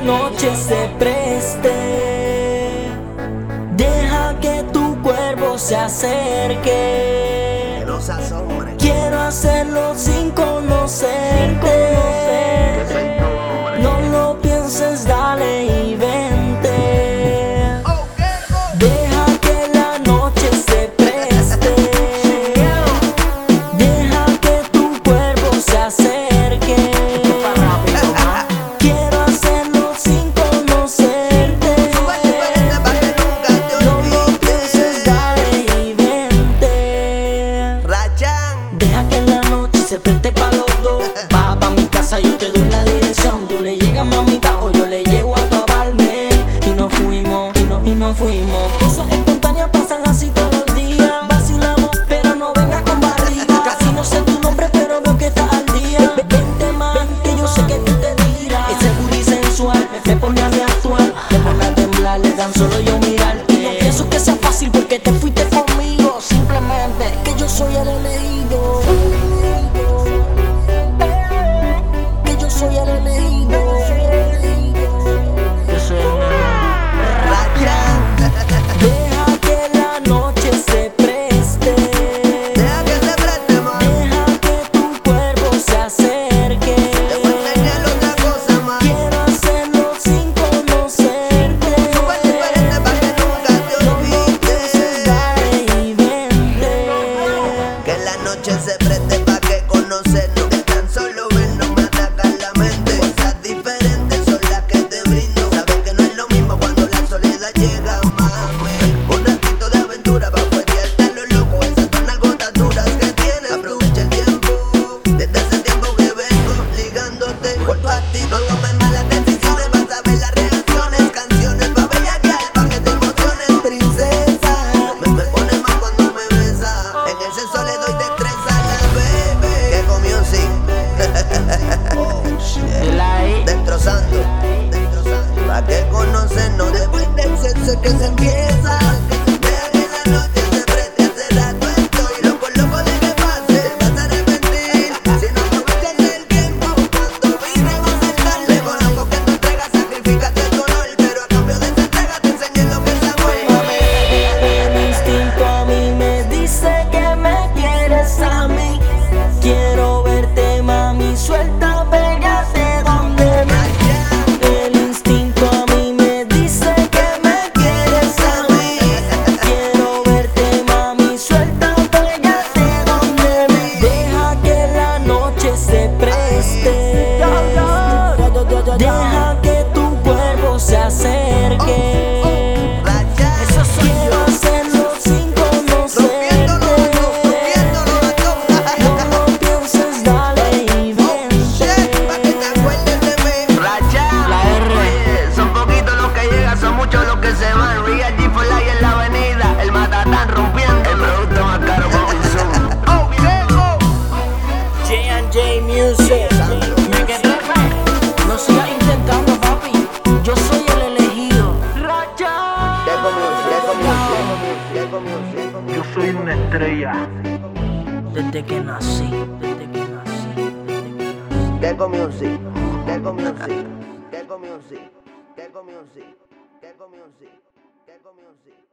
noche se preste, deja que tu cuerpo se acerque. Que no se asombre. Quiero hacerlo sin conocerte. No lo pienses, dale y vente. Deja que la noche se preste, deja que tu cuerpo se acerque. Quiero hacerlo sin conocerte. No lo pienses, dale y vente. Deja que la noche se preste pa' los dos. Baja pa' mi casa, yo te doy la dirección. Tú le llegas, mamita, o yo le llego a tu apartment. Y nos fuimos, y nos fuimos. Cosas espontáneas pasan así todos los días. Vacilamos, pero no vengas con barriga. Casi no sé tu nombre, pero veo que estás al día. Vente más, que yo sé que tú te tiras. Ese booty sensual me pone a reactuar. Me pone a temblar, le dan solo yo mirarte. Y no pienso que sea fácil porque te fuiste conmigo. Simplemente que yo soy el elegido. Que yo soy el elegido. Yo soy el Deja que la noche se preste, Deja que se preste más. deja que tu cuerpo se acerque. Te voy a enseñar otra cosa más. Quiero hacerlo sin conocerte. Súper diferente pa' que nunca te No lo pienses, olvides. dale y vente. Que la noche se preste pa' que conocernos. De tan solo vernos me atacan la mente. Cosas diferentes son las que te brindo. Sabes que no es lo mismo cuando la soledad llega, mami. Un ratito de aventura pa' fuetearte a lo loco. Esas son algo tan duras que tienes. Aprovecha el tiempo. Desde hace tiempo que vengo ligándote. Vuelvo a ti, no tomes malas decisiones. Vas a ver las reacciones. Canciones pa' bellaquear, pa' que te emociones. Princesa, me pone mal cuando me besa. En el sexo le doy destreza a la bebé. Que comió sin destrozando. Pa' que conocernos después del sexo es que se empieza. Deja que la noche se preste, hace rato estoy loco de que pase. Te vas a arrepentir si no aprovechas el tiempo. Cuando vine va a ser tarde. Conozco que tu entrega sacrificas tu dolor, pero a cambio de esa entrega te enseñé lo que es amor. El instinto a mí me dice que me quieres a mí. Quiero verte, mami, suelta, pégate donde me. El instinto a mí me dice que me quieres a mí. Quiero verte, mami, suelta, pégate donde me. Deja que la noche se preste, deja que tu cuerpo se acerque. Quiero hacerlo sin conocerte. No lo pienses, dale y vente. La R. Son poquitos los que llegan, son muchos los que se van. Real G for Life en la avenida, el matatán rompiendo. El producto más caro con Zoom. ¡Oh, viejo! J&J Music. Me quedé. No sigas intentando, papi. Yo soy el elegido. Yo soy una estrella. Desde que nací, desde que nací, desde que nací. Deco Music, Deco Music, Deco Music, Deco Music, Deco Music, Deco Music.